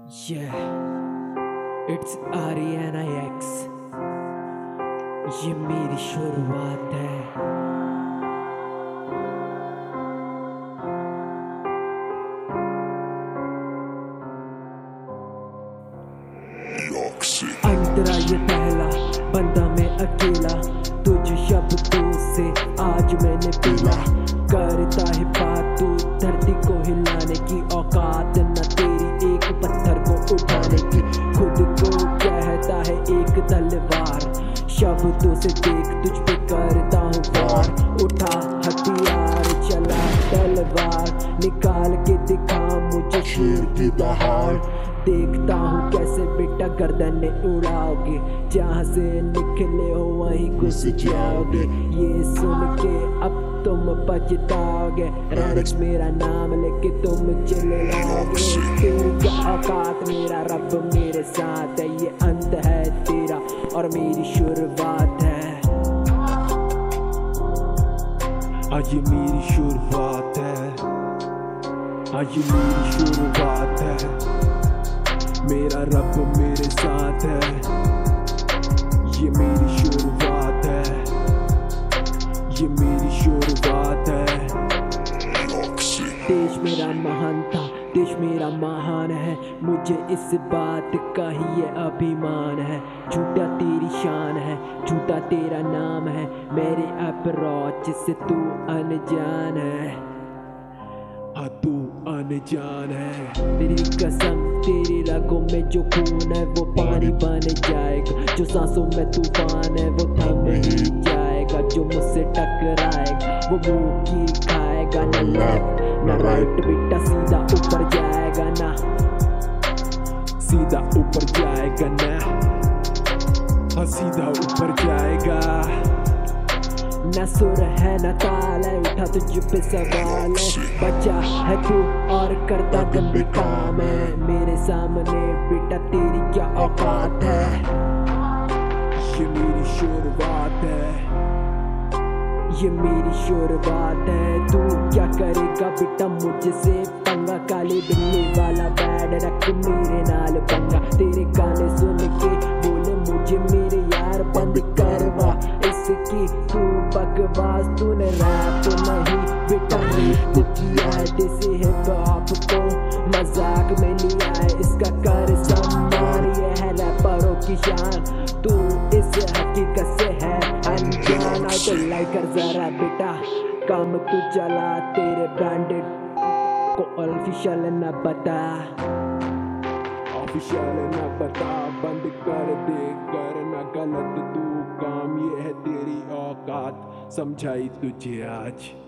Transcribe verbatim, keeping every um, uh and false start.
Yeah, it's Ariana X. ये मेरी शुरुआत है. अंतरा ये पहला बंदा मैं अकेला, तुझ शब्दों से आज मैंने पीला. करता है बात तू धरती को हिलाने की, औकात न तेरी एक पत्थर को उठाने की. खुद को कहता है एक तलवार, शब्दों से देख तुझ पे करता हूँ वार. उठा हथियार चला तलवार, निकाल के दिखा मुझे शेर की दहाड़. देखता हूँ कैसे बेटा गर्दनें उड़ाओगे, जहाँ से निकले हो वहीं घुस जाओगे. ये सुन के अब तुम पछताओगे, रैरिक्स मेरा नाम लेके तुम चले लाओगे. तेरी क्या औकात, मेरा रब मेरे साथ है. ये अंत है तेरा और मेरी शुरुआत है. आज ये मेरी शुरुआत है, आज ये मेरी शुरुआत है. मेरा रब मेरे साथ है, ये मेरी शुरुआत है, ये मेरी शुरुआत है. देश मेरा महान था, देश मेरा महान है, मुझे इस बात का ही ये अभिमान है. झूठा तेरी शान है, झूठा तेरा नाम है, मेरे अप्रोच से तू अनजान है. हाँ तू अनजान है. तेरी कसम तेरी रगों में जो खून है वो पानी बन जाएगा, जो सांसों में तूफान है वो थम ही जाएगा. जो मुझसे टकराएगा वो मुंह की खाएगा, ना लेफ्ट ना राइट बेटा सीधा ऊपर जाएगा ना, सीधा ऊपर जाएगा ना, हाँ सीधा ऊपर जाएगा. न सुर है न ताल है, उठा तुझ पे सवाल है. बचा है तू और करता गंदे काम है, मेरे सामने बेटा तेरी क्या औकात है. ये मेरी शुरुआत है, ये मेरी शुरुआत है. तू क्या करेगा बेटा मुझसे पंगा, काली बिल्ली वाला बैड रख मेरे नाल पंगा. तेरे गाने सुन के बोले मुझे मेरे यार बंद करवा इसकी तू बकवास. तूने रैप नहीं बेटा रेप किया है, देसी हिप हॉप को मजाक में लिया है. इसका कर सम्मान, ये है रैपरों की शान. तू इस हकीकत से है अनजान. आई तो लाइक कर जरा बेटा काम तू चला, तेरे ब्रांडेड को ऑफिशियल न बता, ऑफिशियल न बता. बंद कर दे करना गलत तू काम, ये है तेरी औकात समझाई तुझे आज.